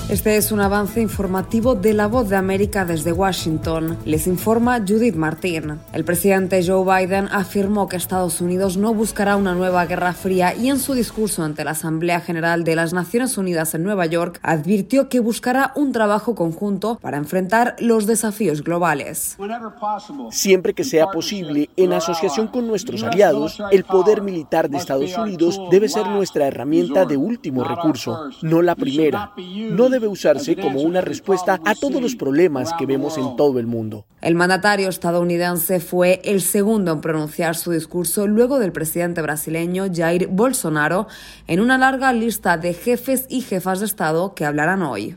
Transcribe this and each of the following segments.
Este es un avance informativo de La Voz de América desde Washington. Les informa Judith Martín. El presidente Joe Biden afirmó que Estados Unidos no buscará una nueva guerra fría y en su discurso ante la Asamblea General de las Naciones Unidas en Nueva York advirtió que buscará un trabajo conjunto para enfrentar los desafíos globales. Siempre que sea posible, en asociación con nuestros aliados, el poder militar de Estados Unidos debe ser nuestra herramienta de último recurso, no la primera. No debe usarse como una respuesta a todos los problemas que vemos en todo el mundo. El mandatario estadounidense fue el segundo en pronunciar su discurso luego del presidente brasileño Jair Bolsonaro en una larga lista de jefes y jefas de Estado que hablarán hoy.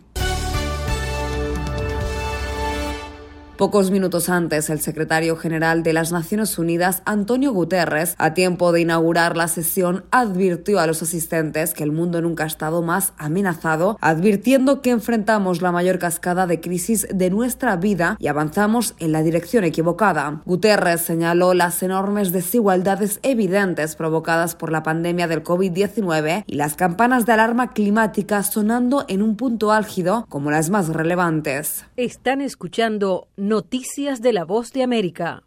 Pocos minutos antes, el secretario general de las Naciones Unidas, Antonio Guterres, a tiempo de inaugurar la sesión, advirtió a los asistentes que el mundo nunca ha estado más amenazado, advirtiendo que enfrentamos la mayor cascada de crisis de nuestra vida y avanzamos en la dirección equivocada. Guterres señaló las enormes desigualdades evidentes provocadas por la pandemia del COVID-19 y las campanas de alarma climática sonando en un punto álgido como las más relevantes. Están escuchando Noticias de La Voz de América.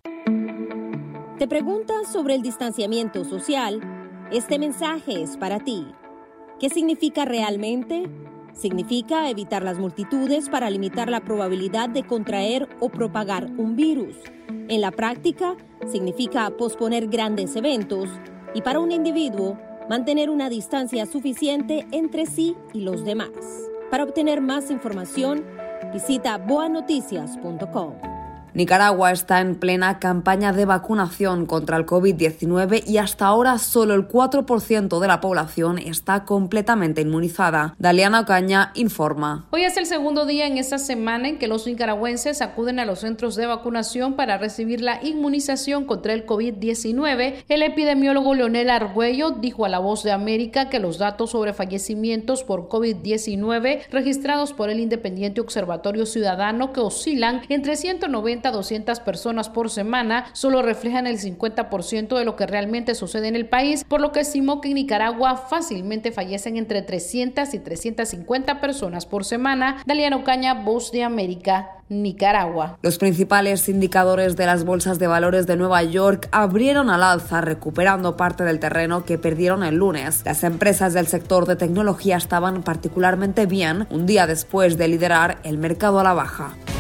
¿Te preguntas sobre el distanciamiento social? Este mensaje es para ti. ¿Qué significa realmente? Significa evitar las multitudes para limitar la probabilidad de contraer o propagar un virus. En la práctica, significa posponer grandes eventos y para un individuo, mantener una distancia suficiente entre sí y los demás. Para obtener más información, visita boanoticias.com. Nicaragua está en plena campaña de vacunación contra el COVID-19 y hasta ahora solo el 4% de la población está completamente inmunizada. Daliana Ocaña informa. Hoy es el segundo día en esta semana en que los nicaragüenses acuden a los centros de vacunación para recibir la inmunización contra el COVID-19. El epidemiólogo Leonel Argüello dijo a La Voz de América que los datos sobre fallecimientos por COVID-19 registrados por el Independiente Observatorio Ciudadano, que oscilan entre 190 a 200 personas por semana, solo reflejan el 50% de lo que realmente sucede en el país, por lo que estimó que en Nicaragua fácilmente fallecen entre 300 y 350 personas por semana. Daliana Ocaña, Voz de América, Nicaragua. Los principales indicadores de las bolsas de valores de Nueva York abrieron al alza, recuperando parte del terreno que perdieron el lunes. Las empresas del sector de tecnología estaban particularmente bien, un día después de liderar el mercado a la baja.